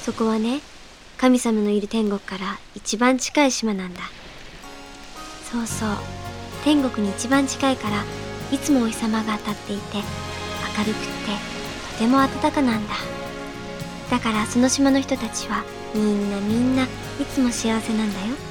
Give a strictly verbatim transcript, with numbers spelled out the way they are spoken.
そこはね、神様のいる天国から一番近い島なんだ。そうそう、天国に一番近いからいつもお日様が当たっていて、明るくってとても暖かなんだ。だからその島の人たちはみんなみんないつも幸せなんだよ。